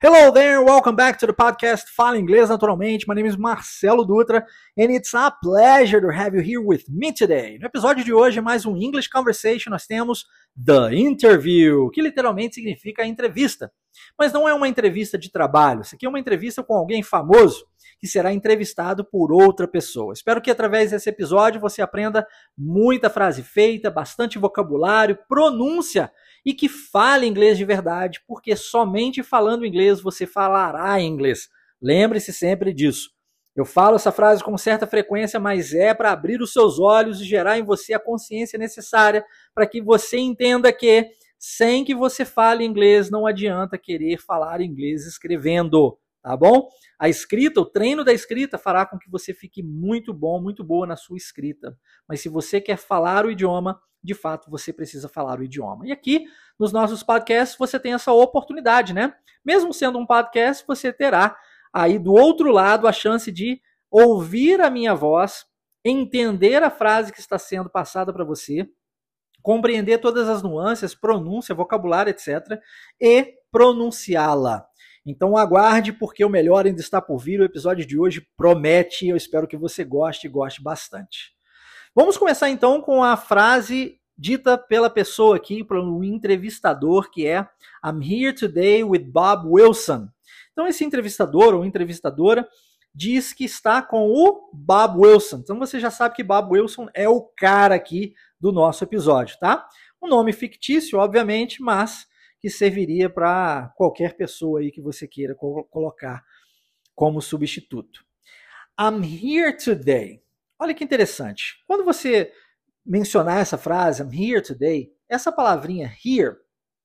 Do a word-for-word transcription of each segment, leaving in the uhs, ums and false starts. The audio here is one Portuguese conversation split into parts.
Hello there, welcome back to the podcast Fala Inglês Naturalmente. My name is Marcelo Dutra and it's a pleasure to have you here with me today. No episódio de hoje, mais um English Conversation, nós temos The Interview, que literalmente significa entrevista. Mas não é uma entrevista de trabalho, isso aqui é uma entrevista com alguém famoso que será entrevistado por outra pessoa. Espero que através desse episódio você aprenda muita frase feita, bastante vocabulário, pronúncia e que fale inglês de verdade, porque somente falando inglês você falará inglês. Lembre-se sempre disso. Eu falo essa frase com certa frequência, mas é para abrir os seus olhos e gerar em você a consciência necessária para que você entenda que, sem que você fale inglês, não adianta querer falar inglês escrevendo, tá bom? A escrita, o treino da escrita fará com que você fique muito bom, muito boa na sua escrita. Mas se você quer falar o idioma, de fato, você precisa falar o idioma. E aqui, nos nossos podcasts, você tem essa oportunidade, né? Mesmo sendo um podcast, você terá aí do outro lado a chance de ouvir a minha voz, entender a frase que está sendo passada para você, compreender todas as nuances, pronúncia, vocabulário, etcétera, e pronunciá-la. Então aguarde, porque o melhor ainda está por vir. O episódio de hoje promete, eu espero que você goste e goste bastante. Vamos começar então com a frase dita pela pessoa aqui, pelo entrevistador, que é I'm here today with Bob Wilson. Então esse entrevistador ou entrevistadora diz que está com o Bob Wilson. Então você já sabe que Bob Wilson é o cara aqui do nosso episódio, tá? Um nome fictício, obviamente, mas que serviria para qualquer pessoa aí que você queira colocar como substituto. I'm here today. Olha que interessante. Quando você mencionar essa frase, I'm here today, essa palavrinha here,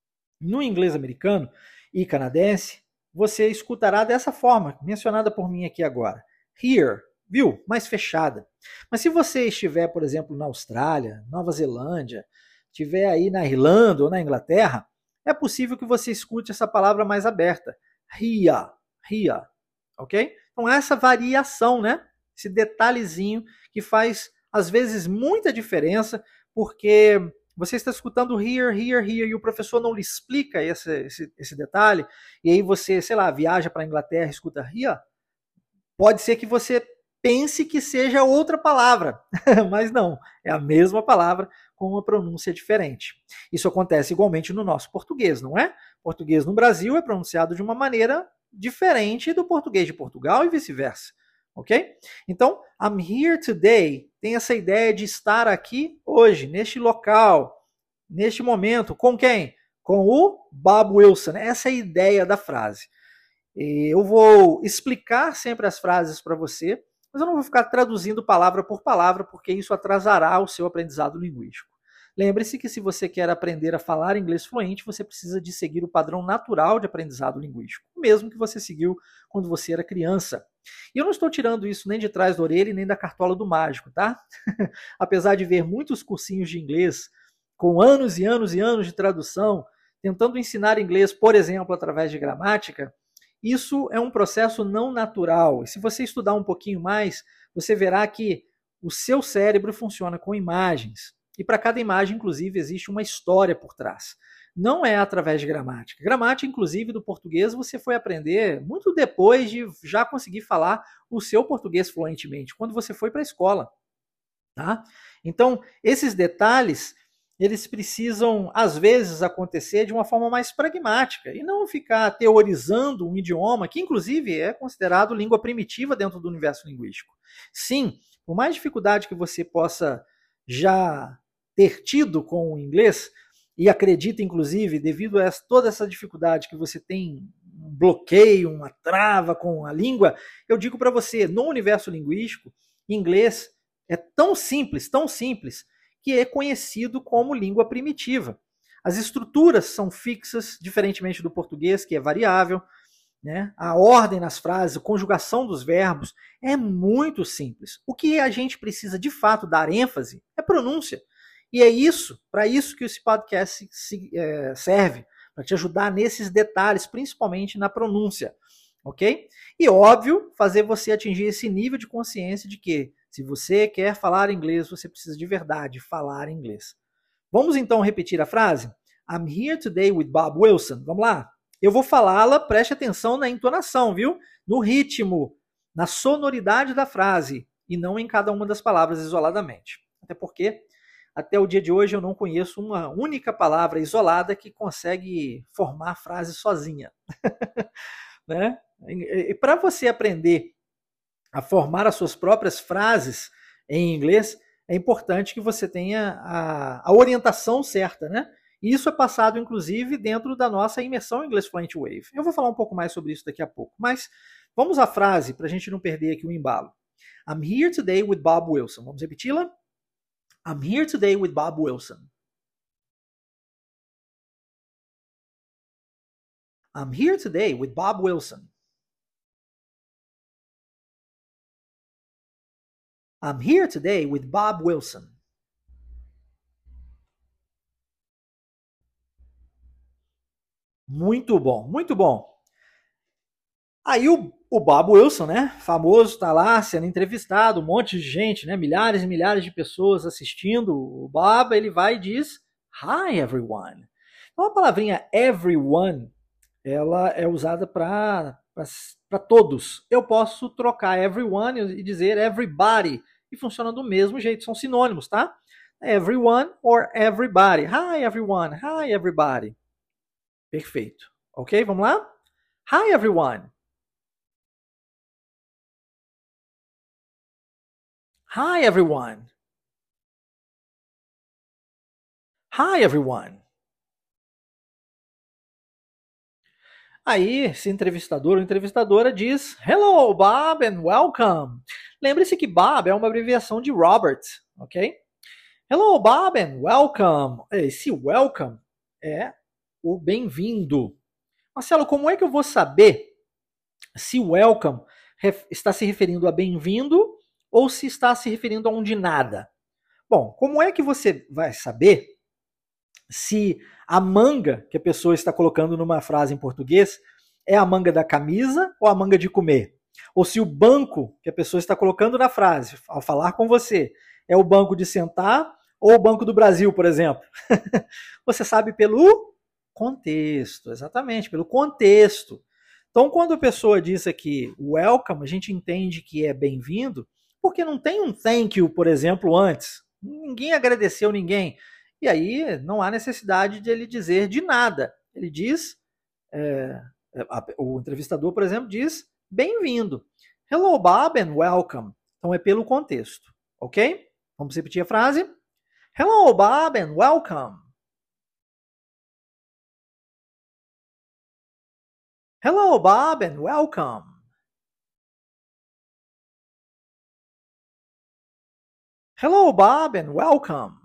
no inglês americano e canadense, você escutará dessa forma, mencionada por mim aqui agora. Here, viu? Mais fechada. Mas se você estiver, por exemplo, na Austrália, Nova Zelândia, estiver aí na Irlanda ou na Inglaterra, é possível que você escute essa palavra mais aberta. Here, here, ok? Então essa variação, né? Esse detalhezinho que faz, às vezes, muita diferença, porque você está escutando here, here, here, e o professor não lhe explica esse, esse, esse detalhe, e aí você, sei lá, viaja para a Inglaterra e escuta here, pode ser que você pense que seja outra palavra, mas não, é a mesma palavra com uma pronúncia diferente. Isso acontece igualmente no nosso português, não é? Português no Brasil é pronunciado de uma maneira diferente do português de Portugal e vice-versa. Ok? Então, I'm here today tem essa ideia de estar aqui hoje, neste local, neste momento. Com quem? Com o Bob Wilson. Essa é a ideia da frase. Eu vou explicar sempre as frases para você, mas eu não vou ficar traduzindo palavra por palavra, porque isso atrasará o seu aprendizado linguístico. Lembre-se que se você quer aprender a falar inglês fluente, você precisa de seguir o padrão natural de aprendizado linguístico, mesmo que você seguiu quando você era criança. E eu não estou tirando isso nem de trás da orelha e nem da cartola do mágico, tá? Apesar de ver muitos cursinhos de inglês com anos e anos e anos de tradução, tentando ensinar inglês, por exemplo, através de gramática, isso é um processo não natural. E se você estudar um pouquinho mais, você verá que o seu cérebro funciona com imagens. E para cada imagem, inclusive, existe uma história por trás. Não é através de gramática. Gramática, inclusive, do português, você foi aprender muito depois de já conseguir falar o seu português fluentemente, quando você foi para a escola. Tá? Então, esses detalhes, eles precisam, às vezes, acontecer de uma forma mais pragmática e não ficar teorizando um idioma que, inclusive, é considerado língua primitiva dentro do universo linguístico. Sim, por mais dificuldade que você possa já ter tido com o inglês, e acredita, inclusive, devido a toda essa dificuldade que você tem, um bloqueio, uma trava com a língua, eu digo para você, no universo linguístico, inglês é tão simples, tão simples, que é conhecido como língua primitiva. As estruturas são fixas, diferentemente do português, que é variável, né? A ordem nas frases, a conjugação dos verbos é muito simples. O que a gente precisa, de fato, dar ênfase é pronúncia. E é isso, para isso que esse podcast serve, para te ajudar nesses detalhes, principalmente na pronúncia, ok? E, óbvio, fazer você atingir esse nível de consciência de que, se você quer falar inglês, você precisa de verdade falar inglês. Vamos então repetir a frase? I'm here today with Bob Wilson. Vamos lá? eu vou falá-la, preste atenção na entonação, viu? No ritmo, na sonoridade da frase, e não em cada uma das palavras isoladamente. Até porque, até o dia de hoje, eu não conheço uma única palavra isolada que consegue formar a frase sozinha. Né? E para você aprender a formar as suas próprias frases em inglês, é importante que você tenha a, a orientação certa, né? E isso é passado, inclusive, dentro da nossa imersão em Inglês Fluent Wave. Eu vou falar um pouco mais sobre isso daqui a pouco. Mas vamos à frase, para a gente não perder aqui o embalo. I'm here today with Bob Wilson. Vamos repeti-la? I'm here today with Bob Wilson. I'm here today with Bob Wilson. I'm here today with Bob Wilson. Muito bom, muito bom. Aí o, o Bob Wilson, né, famoso, está lá sendo entrevistado, um monte de gente, né, milhares e milhares de pessoas assistindo. O Bob, ele vai e diz, Hi everyone. Então a palavrinha everyone, ela é usada para para todos. Eu posso trocar everyone e dizer everybody, e funciona do mesmo jeito, são sinônimos, tá? Everyone or everybody. Hi everyone, hi everybody. Perfeito. Ok, vamos lá? Hi everyone. Hi everyone. Hi everyone. Aí, esse entrevistador ou entrevistadora diz Hello, Bob, and welcome. Lembre-se que Bob é uma abreviação de Robert, ok? Hello, Bob, and welcome. Esse welcome é o bem-vindo. Marcelo, como é que eu vou saber se welcome está se referindo a bem-vindo ou se está se referindo a um de nada? Bom, como é que você vai saber se a manga que a pessoa está colocando numa frase em português é a manga da camisa ou a manga de comer? Ou se o banco que a pessoa está colocando na frase, ao falar com você, é o banco de sentar ou o Banco do Brasil, por exemplo? Você sabe pelo contexto, exatamente, pelo contexto. Então, quando a pessoa diz aqui welcome, a gente entende que é bem-vindo, porque não tem um thank you, por exemplo, antes. Ninguém agradeceu ninguém. E aí não há necessidade de ele dizer de nada. Ele diz, é, o entrevistador, por exemplo, diz bem-vindo. Hello, Bob, and welcome. Então é pelo contexto, ok? Vamos repetir a frase? Hello, Bob, and welcome. Hello, Bob, and welcome. Hello, Bob, and welcome.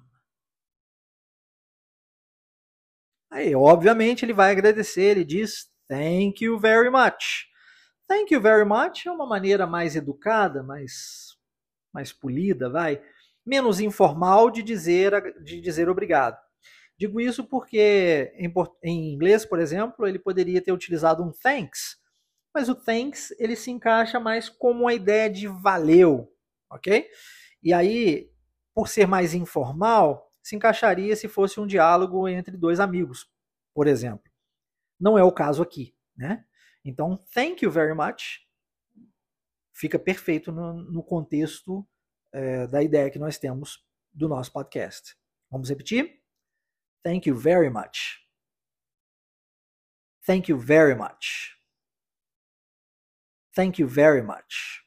Aí, obviamente, ele vai agradecer, ele diz thank you very much. Thank you very much é uma maneira mais educada, mais, mais polida, vai, menos informal de dizer, de dizer obrigado. Digo isso porque em, em inglês, por exemplo, ele poderia ter utilizado um thanks, mas o thanks ele se encaixa mais como a ideia de valeu, ok? E aí, por ser mais informal, se encaixaria se fosse um diálogo entre dois amigos, por exemplo. Não é o caso aqui, né? Então, thank you very much fica perfeito no, no contexto é, da ideia que nós temos do nosso podcast. Vamos repetir? Thank you very much. Thank you very much. Thank you very much.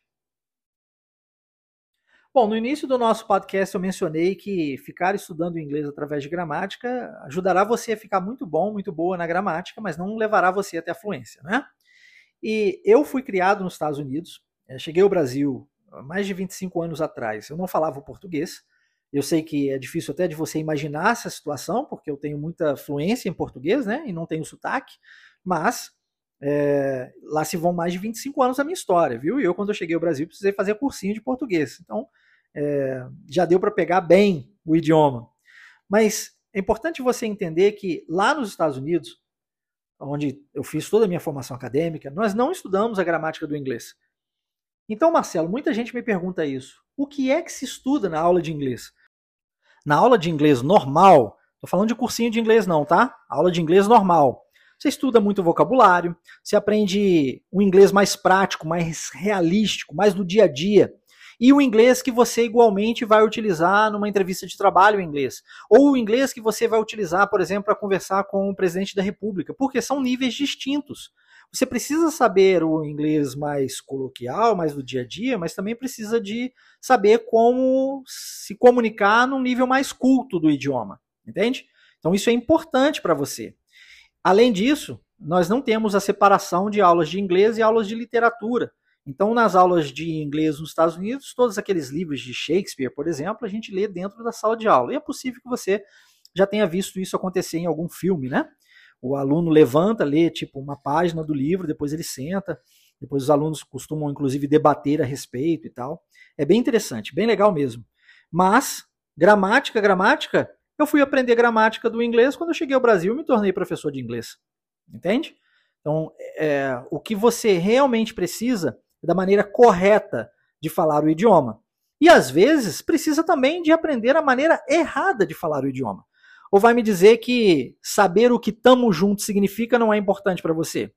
Bom, no início do nosso podcast eu mencionei que ficar estudando inglês através de gramática ajudará você a ficar muito bom, muito boa na gramática, mas não levará você até a fluência, né? E eu fui criado nos Estados Unidos, cheguei ao Brasil há mais de vinte e cinco anos atrás, eu não falava português, eu sei que é difícil até de você imaginar essa situação, porque eu tenho muita fluência em português, né, e não tenho sotaque, mas é, lá se vão mais de vinte e cinco anos da minha história, viu? E eu, quando eu cheguei ao Brasil, precisei fazer cursinho de português, então é, já deu para pegar bem o idioma. Mas é importante você entender que lá nos Estados Unidos, onde eu fiz toda a minha formação acadêmica, nós não estudamos a gramática do inglês. Então, Marcelo, muita gente me pergunta isso. O que é que se estuda na aula de inglês? Na aula de inglês normal, estou falando de cursinho de inglês não, tá? Aula de inglês normal. Você estuda muito vocabulário, você aprende um inglês mais prático, mais realístico, mais do dia a dia. E o inglês que você igualmente vai utilizar numa entrevista de trabalho em inglês. Ou o inglês que você vai utilizar, por exemplo, para conversar com o presidente da República, porque são níveis distintos. Você precisa saber o inglês mais coloquial, mais do dia a dia, mas também precisa de saber como se comunicar num nível mais culto do idioma, entende? Então isso é importante para você. Além disso, nós não temos a separação de aulas de inglês e aulas de literatura. Então, nas aulas de inglês nos Estados Unidos, todos aqueles livros de Shakespeare, por exemplo, a gente lê dentro da sala de aula. E é possível que você já tenha visto isso acontecer em algum filme, né? O aluno levanta, lê tipo uma página do livro, depois ele senta, depois os alunos costumam inclusive debater a respeito e tal. É bem interessante, bem legal mesmo. Mas, gramática, gramática, eu fui aprender gramática do inglês quando eu cheguei ao Brasil e me tornei professor de inglês. Entende? Então, é, o que você realmente precisa é da maneira correta de falar o idioma. E às vezes precisa também de aprender a maneira errada de falar o idioma. Ou vai me dizer que saber o que tamo junto significa não é importante para você?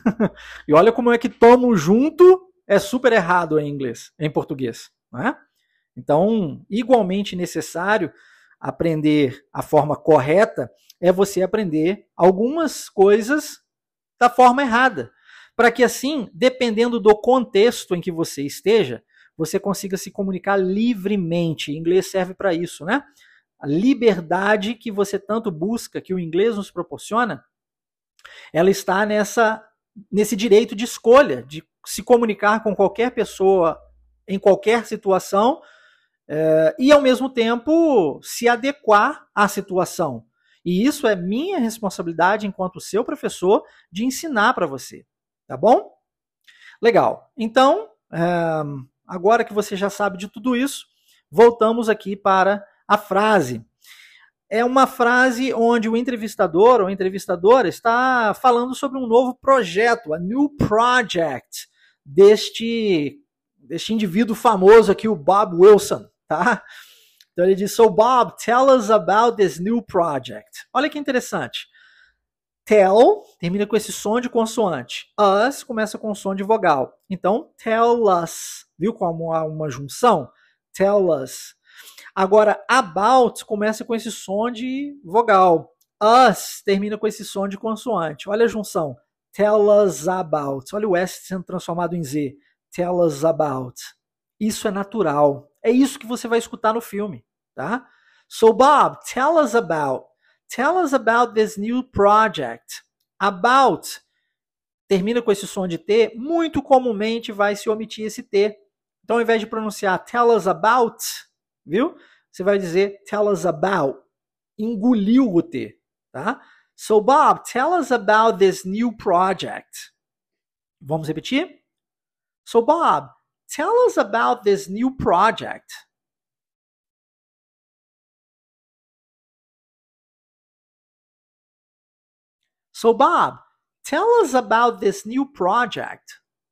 E olha como é que tamo junto é super errado em inglês, em português, não é? Então, igualmente necessário aprender a forma correta é você aprender algumas coisas da forma errada, para que assim, dependendo do contexto em que você esteja, você consiga se comunicar livremente. O inglês serve para isso, né? A liberdade que você tanto busca, que o inglês nos proporciona, ela está nessa, nesse direito de escolha, de se comunicar com qualquer pessoa, em qualquer situação, é, e ao mesmo tempo se adequar à situação. E isso é minha responsabilidade enquanto seu professor de ensinar para você, tá bom? Legal. Então, é, agora que você já sabe de tudo isso, voltamos aqui para a frase. É uma frase onde o entrevistador ou a entrevistadora está falando sobre um novo projeto, a new project, deste, deste indivíduo famoso aqui, o Bob Wilson, tá? Então ele diz, so Bob, tell us about this new project. Olha que interessante. Tell termina com esse som de consoante. Us começa com som de vogal. Então, tell us. Viu como há uma junção? Tell us. Agora, about começa com esse som de vogal. Us termina com esse som de consoante. Olha a junção. Tell us about. Olha o S sendo transformado em Z. Tell us about. Isso é natural. É isso que você vai escutar no filme, tá? So, Bob, tell us about. Tell us about this new project. About termina com esse som de T. Muito comumente vai se omitir esse T. Então, ao invés de pronunciar tell us about, viu? Você vai dizer tell us about. Engoliu o T, tá? So, Bob, tell us about this new project. Vamos repetir? So, Bob, tell us about this new project. So, Bob, tell us about this new project.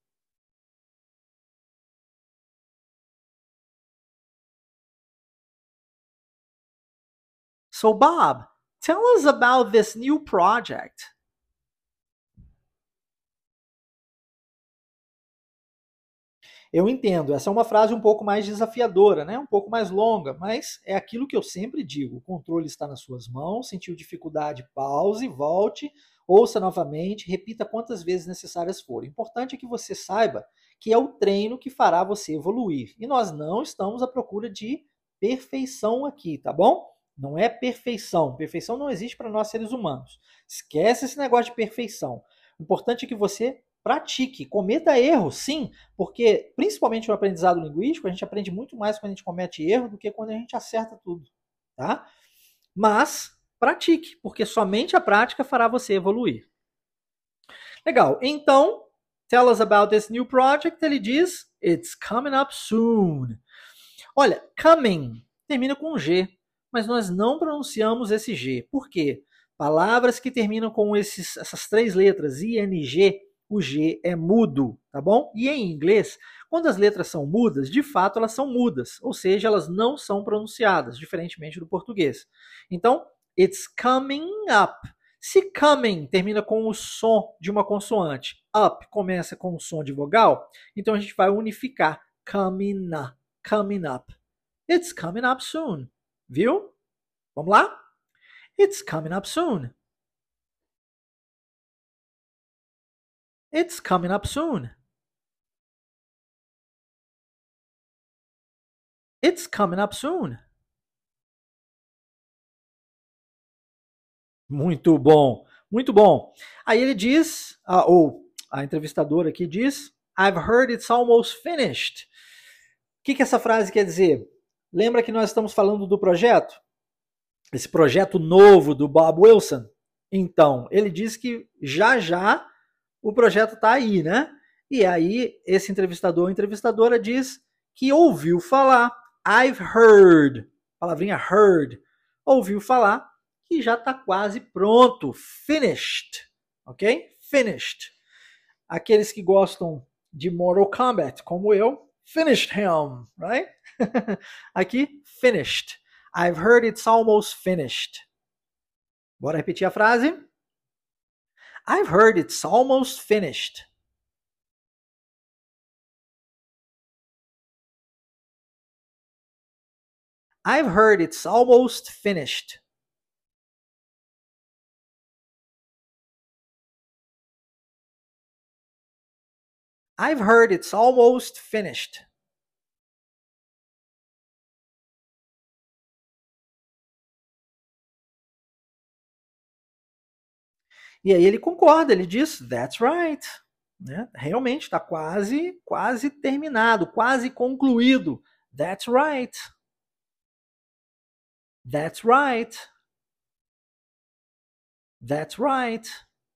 So, Bob, tell us about this new project. Eu entendo, essa é uma frase um pouco mais desafiadora, né? Um pouco mais longa, mas é aquilo que eu sempre digo. O controle está nas suas mãos, sentiu dificuldade, pause, volte, ouça novamente, repita quantas vezes necessárias forem. O importante é que você saiba que é o treino que fará você evoluir. E nós não estamos à procura de perfeição aqui, tá bom? Não é perfeição. Perfeição não existe para nós seres humanos. Esquece esse negócio de perfeição. O importante é que você pratique, cometa erros, sim, porque principalmente no aprendizado linguístico, a gente aprende muito mais quando a gente comete erro do que quando a gente acerta tudo, tá? Mas pratique, porque somente a prática fará você evoluir. Legal, então, tell us about this new project, ele diz, it's coming up soon. Olha, coming termina com G, mas nós não pronunciamos esse G. Por quê? Palavras que terminam com esses, essas três letras, I N G, o G é mudo, tá bom? E em inglês, quando as letras são mudas, de fato elas são mudas, ou seja, elas não são pronunciadas, diferentemente do português. Então, it's coming up. Se coming termina com o som de uma consoante, up começa com o som de vogal, então a gente vai unificar. Coming up, coming up. It's coming up soon. Viu? Vamos lá? It's coming up soon. It's coming up soon. It's coming up soon. Muito bom, muito bom. Aí ele diz, ah, ou a entrevistadora aqui diz, I've heard it's almost finished. O que, que essa frase quer dizer? Lembra que nós estamos falando do projeto? Esse projeto novo do Bob Wilson? Então, ele diz que já já o projeto está aí, né? E aí, esse entrevistador ou entrevistadora diz que ouviu falar. I've heard, palavrinha heard, ouviu falar que já está quase pronto. Finished, ok? Finished. Aqueles que gostam de Mortal Kombat, como eu, finished him, right? Aqui, finished. I've heard it's almost finished. Bora repetir a frase? I've heard it's almost finished. I've heard it's almost finished. I've heard it's almost finished. E aí ele concorda, ele diz, that's right. Né? Realmente está quase, quase terminado, quase concluído. That's right. That's right. That's right.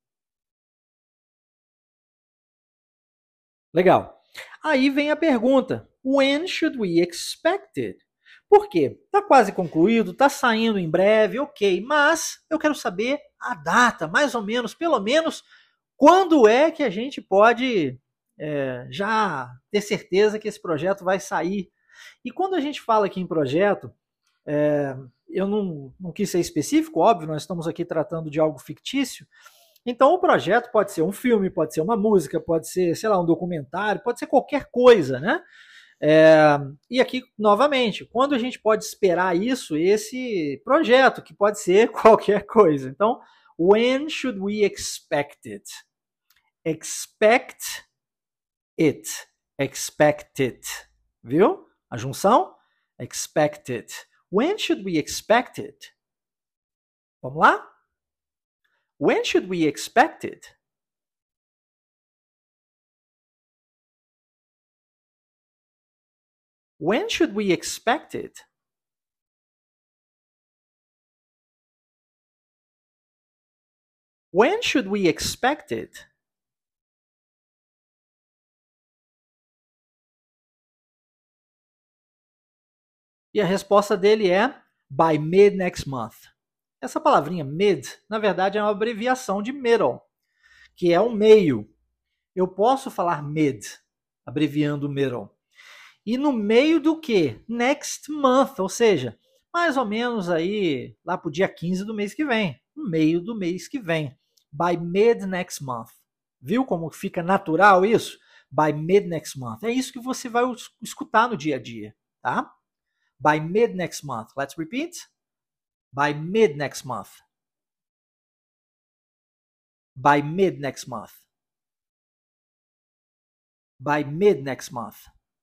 Legal. Aí vem a pergunta, when should we expect it? Por quê? Está quase concluído, está saindo em breve, ok, mas eu quero saber a data, mais ou menos, pelo menos, quando é que a gente pode é, já ter certeza que esse projeto vai sair. E quando a gente fala aqui em projeto, é, eu não, não quis ser específico, óbvio, nós estamos aqui tratando de algo fictício, então o projeto pode ser um filme, pode ser uma música, pode ser, sei lá, um documentário, pode ser qualquer coisa, né? É, e aqui, novamente, quando a gente pode esperar isso, esse projeto, que pode ser qualquer coisa. Então, when should we expect it? Expect it. Expect it. Viu? A junção? Expect it. When should we expect it? Vamos lá? When should we expect it? When should we expect it? When should we expect it? E a resposta dele é by mid next month. Essa palavrinha mid, na verdade, é uma abreviação de middle, que é o meio. Eu posso falar mid, abreviando middle. E no meio do que? Next month, ou seja, mais ou menos aí lá para o dia quinze do mês que vem. No meio do mês que vem. By mid next month. Viu como fica natural isso? By mid next month. É isso que você vai escutar no dia a dia, tá? By mid next month. Let's repeat. By mid next month. By mid next month. By mid next month.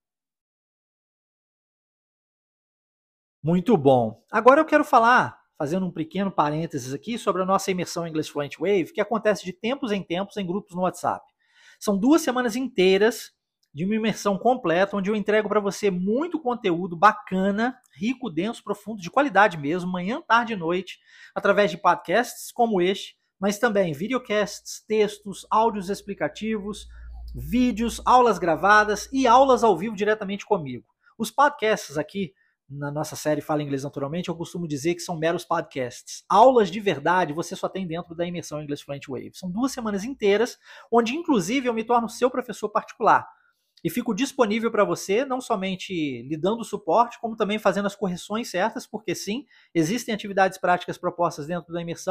Muito bom. Agora eu quero falar, fazendo um pequeno parênteses aqui, sobre a nossa imersão English Fluent Wave, que acontece de tempos em tempos em grupos no WhatsApp. São duas semanas inteiras de uma imersão completa, onde eu entrego para você muito conteúdo bacana, rico, denso, profundo, de qualidade mesmo, manhã, tarde e noite, através de podcasts como este, mas também videocasts, textos, áudios explicativos, vídeos, aulas gravadas e aulas ao vivo diretamente comigo. Os podcasts aqui, na nossa série Fala Inglês Naturalmente, eu costumo dizer que são meros podcasts. Aulas de verdade você só tem dentro da imersão English Fluent Wave. São duas semanas inteiras, onde inclusive eu me torno seu professor particular. E fico disponível para você, não somente lhe dando suporte, como também fazendo as correções certas, porque sim, existem atividades práticas propostas dentro da imersão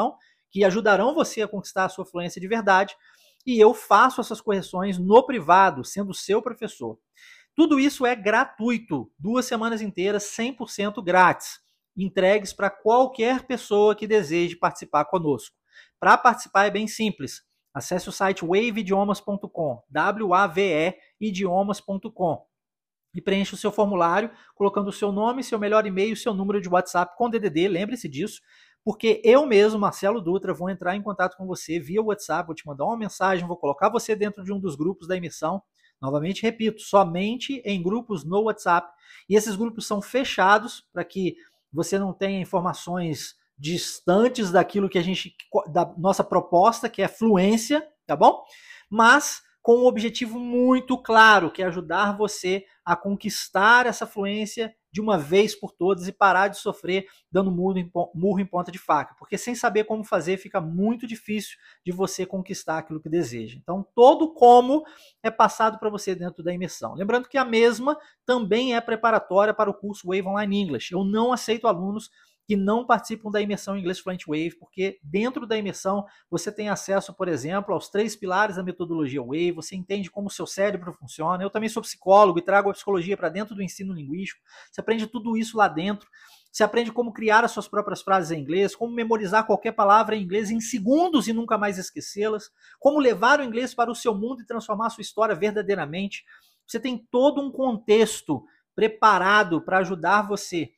que ajudarão você a conquistar a sua fluência de verdade, e eu faço essas correções no privado, sendo seu professor. Tudo isso é gratuito, duas semanas inteiras, cem por cento grátis, entregues para qualquer pessoa que deseje participar conosco. Para participar é bem simples, acesse o site wave idiomas ponto com, W A V E idiomas ponto com, e preencha o seu formulário, colocando o seu nome, seu melhor e-mail, seu número de WhatsApp com D D D, lembre-se disso, porque eu mesmo, Marcelo Dutra, vou entrar em contato com você via WhatsApp, vou te mandar uma mensagem, vou colocar você dentro de um dos grupos da imersão. Novamente, repito, somente em grupos no WhatsApp. E esses grupos são fechados para que você não tenha informações distantes daquilo que a gente, da nossa proposta, que é fluência, tá bom? Mas com um objetivo muito claro, que é ajudar você a conquistar essa fluência de uma vez por todas e parar de sofrer dando murro em, murro em ponta de faca. Porque sem saber como fazer, fica muito difícil de você conquistar aquilo que deseja. Então, todo como é passado para você dentro da imersão. Lembrando que a mesma também é preparatória para o curso Wave Online English. Eu não aceito alunos que não participam da imersão em Inglês Fluent Wave, porque dentro da imersão você tem acesso, por exemplo, aos três pilares da metodologia Wave, você entende como o seu cérebro funciona. Eu também sou psicólogo e trago a psicologia para dentro do ensino linguístico. Você aprende tudo isso lá dentro. Você aprende como criar as suas próprias frases em inglês, como memorizar qualquer palavra em inglês em segundos e nunca mais esquecê-las, como levar o inglês para o seu mundo e transformar a sua história verdadeiramente. Você tem todo um contexto preparado para ajudar você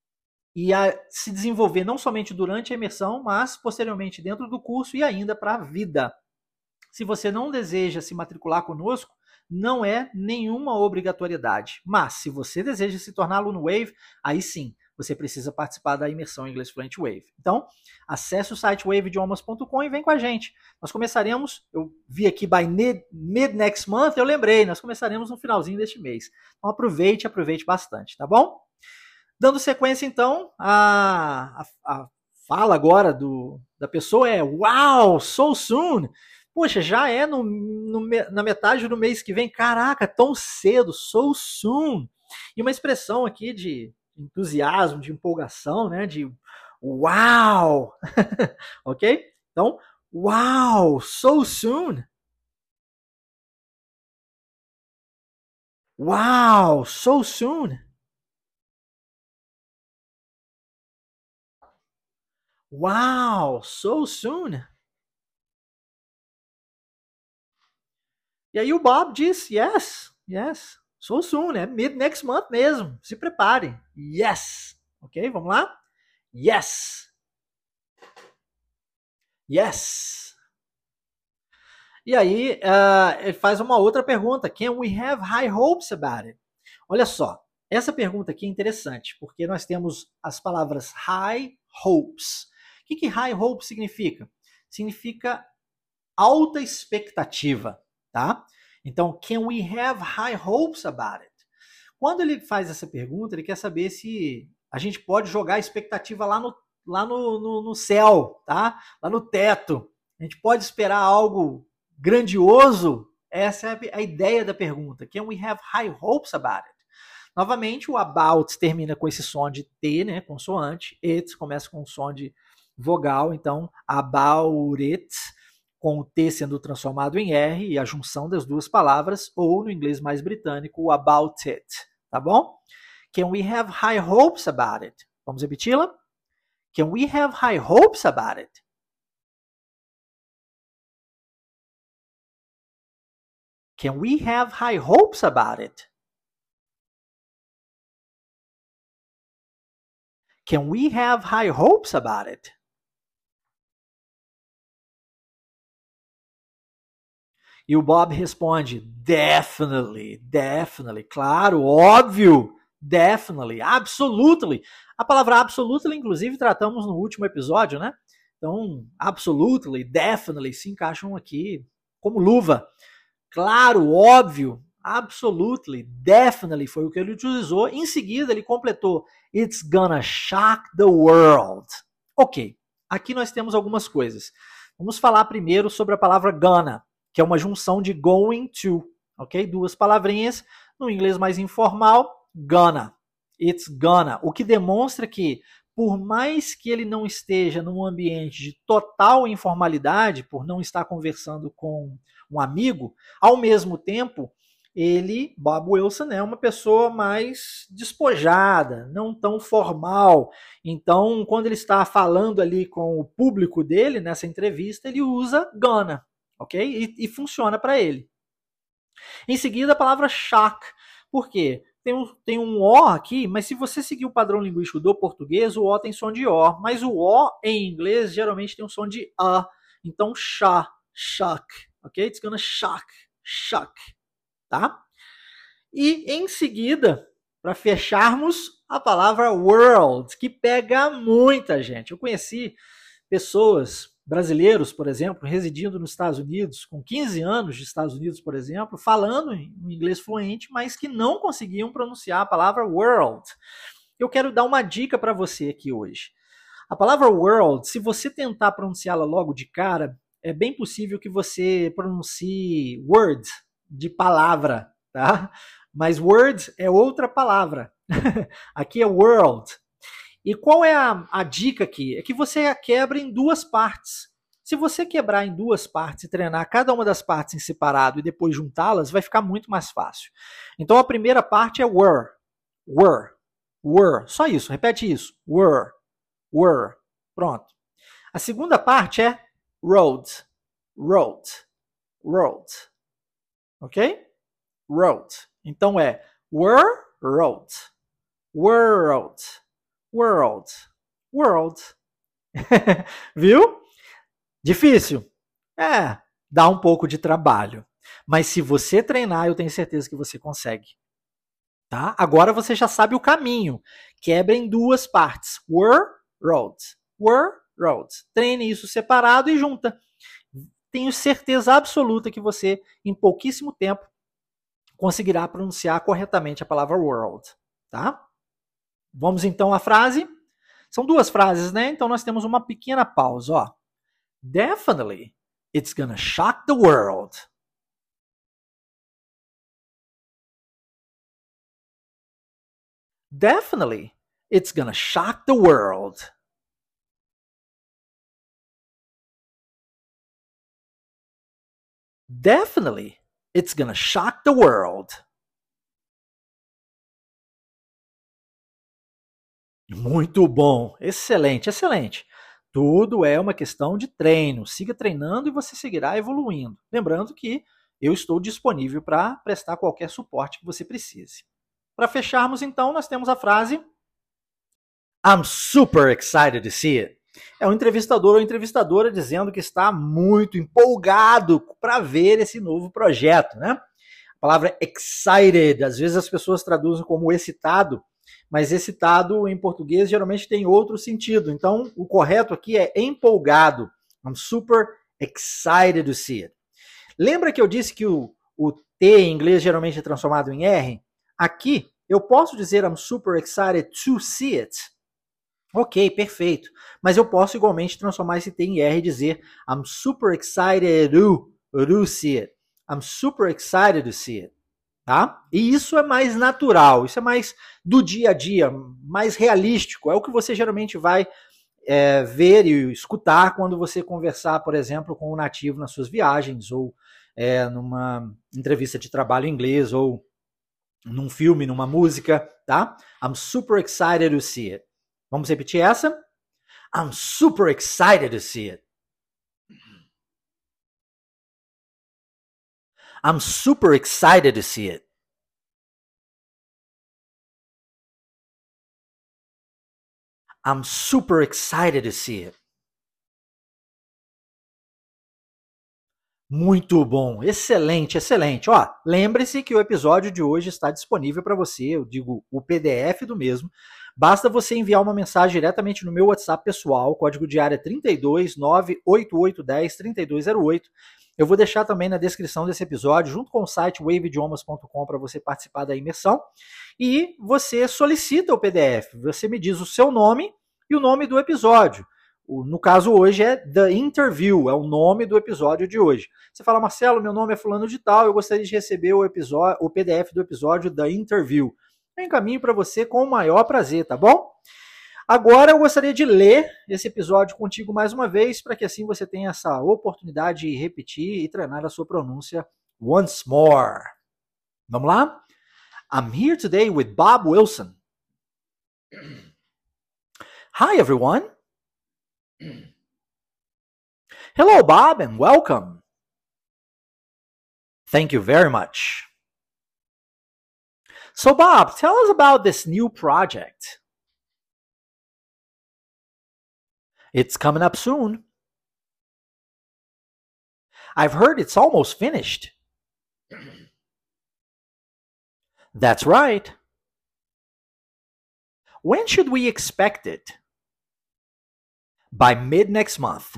e a se desenvolver não somente durante a imersão, mas posteriormente dentro do curso e ainda para a vida. Se você não deseja se matricular conosco, não é nenhuma obrigatoriedade. Mas se você deseja se tornar aluno Wave, aí sim, você precisa participar da imersão em Inglês Fluent Wave. Então, acesse o site wave idiomas ponto com e vem com a gente. Nós começaremos, eu vi aqui by mid, mid next month, eu lembrei, nós começaremos no finalzinho deste mês. Então aproveite, aproveite bastante, tá bom? Dando sequência, então, a, a, a fala agora do, da pessoa é Wow, so soon! Poxa, já é no, no, na metade do mês que vem. Caraca, tão cedo, so soon! E uma expressão aqui de entusiasmo, de empolgação, né? De Wow! Ok? Então, Wow, so soon! Wow, so soon! Wow, so soon! E aí o Bob diz, yes, yes, so soon, é mid next month mesmo, se prepare. Yes, ok, vamos lá? Yes, yes. E aí uh, ele faz uma outra pergunta, can we have high hopes about it? Olha só, essa pergunta aqui é interessante, porque nós temos as palavras high hopes. O que, que high hope significa? Significa alta expectativa, tá? Então, can we have high hopes about it? Quando ele faz essa pergunta, ele quer saber se a gente pode jogar a expectativa lá no, lá no, no, no céu, tá? Lá no teto. A gente pode esperar algo grandioso? Essa é a ideia da pergunta. Can we have high hopes about it? Novamente, o about termina com esse som de T, né? Consoante. It começa com o som de vogal. Então, about it, com o T sendo transformado em R e a junção das duas palavras, ou no inglês mais britânico, o about it. Tá bom? Can we have high hopes about it? Vamos repeti-la? Can we have high hopes about it? Can we have high hopes about it? Can we have high hopes about it? E o Bob responde, definitely, definitely, claro, óbvio, definitely, absolutely. A palavra absolutely, inclusive, tratamos no último episódio, né? Então, absolutely, definitely se encaixam aqui como luva. Claro, óbvio, absolutely, definitely foi o que ele utilizou. Em seguida, ele completou, it's gonna shock the world. Ok, aqui nós temos algumas coisas. Vamos falar primeiro sobre a palavra gonna, que é uma junção de going to, ok? Duas palavrinhas, no inglês mais informal, gonna, it's gonna, o que demonstra que por mais que ele não esteja num ambiente de total informalidade, por não estar conversando com um amigo, ao mesmo tempo, ele, Bob Wilson, é uma pessoa mais despojada, não tão formal. Então, quando ele está falando ali com o público dele, nessa entrevista, ele usa gonna, ok? E, e funciona para ele. Em seguida, a palavra shock. Por quê? Tem um, tem um O aqui, mas se você seguir o padrão linguístico do português, o O tem som de O. Mas o O, em inglês, geralmente tem um som de A. Então, shock, shock, ok? It's gonna shock, shock, tá? E, em seguida, para fecharmos, a palavra world, que pega muita gente. Eu conheci pessoas, brasileiros, por exemplo, residindo nos Estados Unidos, com quinze anos de Estados Unidos, por exemplo, falando em inglês fluente, mas que não conseguiam pronunciar a palavra world. Eu quero dar uma dica para você aqui hoje. A palavra world, se você tentar pronunciá-la logo de cara, é bem possível que você pronuncie word, de palavra, tá? Mas word é outra palavra. Aqui é world. E qual é a, a dica aqui? É que você a quebra em duas partes. Se você quebrar em duas partes e treinar cada uma das partes em separado e depois juntá-las, vai ficar muito mais fácil. Então a primeira parte é were, were, were. Só isso, repete isso. Were, were. Pronto. A segunda parte é road, road, road. Ok? Road. Então é were, road, world. World. World. Viu? Difícil? É, dá um pouco de trabalho. Mas se você treinar, eu tenho certeza que você consegue. Tá? Agora você já sabe o caminho. Quebra em duas partes. Were, road. Were, road. Treine isso separado e junta. Tenho certeza absoluta que você, em pouquíssimo tempo, conseguirá pronunciar corretamente a palavra world. Tá? Vamos então à frase. São duas frases, né? Então nós temos uma pequena pausa, ó. Definitely, it's gonna shock the world. Definitely, it's gonna shock the world. Definitely, it's gonna shock the world. Muito bom, excelente, excelente. Tudo é uma questão de treino. Siga treinando e você seguirá evoluindo. Lembrando que eu estou disponível para prestar qualquer suporte que você precise. Para fecharmos, então, nós temos a frase I'm super excited to see it. É um entrevistador ou entrevistadora dizendo que está muito empolgado para ver esse novo projeto, né? A palavra excited, às vezes as pessoas traduzem como excitado, mas excitado em português geralmente tem outro sentido. Então, o correto aqui é empolgado. I'm super excited to see it. Lembra que eu disse que o, o T em inglês geralmente é transformado em R? Aqui, eu posso dizer I'm super excited to see it. Ok, perfeito. Mas eu posso igualmente transformar esse T em R e dizer I'm super excited to, to see it. I'm super excited to see it. Tá? E isso é mais natural, isso é mais do dia a dia, mais realístico. É o que você geralmente vai é, ver e escutar quando você conversar, por exemplo, com um nativo nas suas viagens, ou é, numa entrevista de trabalho em inglês, ou num filme, numa música. Tá? I'm super excited to see it. Vamos repetir essa? I'm super excited to see it. I'm super excited to see it. I'm super excited to see it. Muito bom, excelente, excelente. Ó, lembre-se que o episódio de hoje está disponível para você, eu digo o P D F do mesmo. Basta você enviar uma mensagem diretamente no meu WhatsApp pessoal, código de área trinta e dois, nove oito oito um zero, trinta e dois zero oito. Eu vou deixar também na descrição desse episódio, junto com o site wave idiomas ponto com, para você participar da imersão. E você solicita o P D F, você me diz o seu nome e o nome do episódio. No caso hoje é The Interview, é o nome do episódio de hoje. Você fala, Marcelo, meu nome é fulano de tal, eu gostaria de receber o, episódio, o P D F do episódio The Interview. Eu encaminho para você com o maior prazer, tá bom? Agora eu gostaria de ler esse episódio contigo mais uma vez, para que assim você tenha essa oportunidade de repetir e treinar a sua pronúncia once more. Vamos lá? I'm here today with Bob Wilson. Hi, everyone. Hello, Bob, and welcome. Thank you very much. So, Bob, tell us about this new project. It's coming up soon. I've heard it's almost finished. That's right. When should we expect it? By mid next month.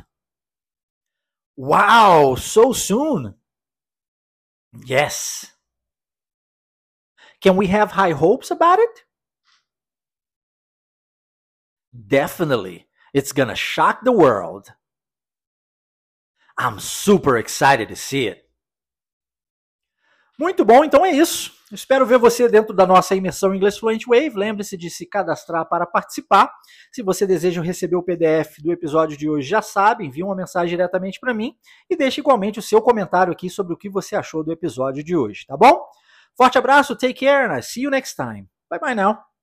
Wow, so soon. Yes. Can we have high hopes about it? Definitely. It's gonna shock the world. I'm super excited to see it. Muito bom, então é isso. Espero ver você dentro da nossa imersão Inglês Fluent Wave. Lembre-se de se cadastrar para participar. Se você deseja receber o P D F do episódio de hoje, já sabe, envie uma mensagem diretamente para mim e deixe igualmente o seu comentário aqui sobre o que você achou do episódio de hoje, tá bom? Forte abraço, take care, and I'll see you next time. Bye bye now.